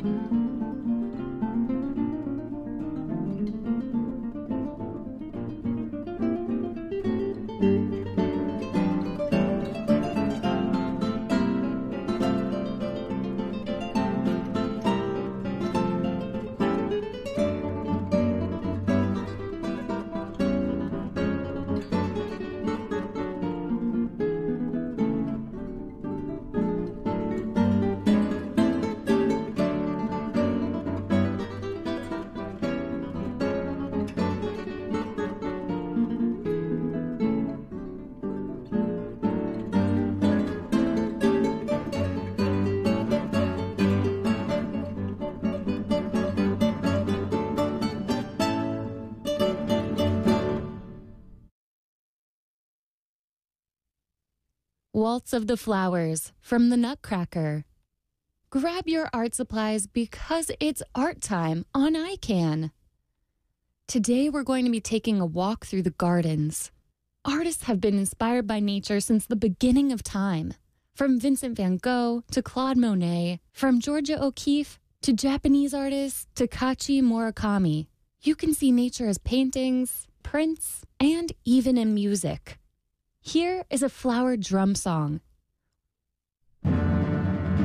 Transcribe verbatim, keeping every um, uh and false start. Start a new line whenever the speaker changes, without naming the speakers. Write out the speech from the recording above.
Waltz of the Flowers from the Nutcracker. Grab your art supplies because it's art time on I CAN. Today we're going to be taking a walk through the gardens. Artists have been inspired by nature since the beginning of time. From Vincent van Gogh to Claude Monet, from Georgia O'Keeffe to Japanese artists Takashi Murakami. You can see nature as paintings, prints, and even in music. Here is a flower drum song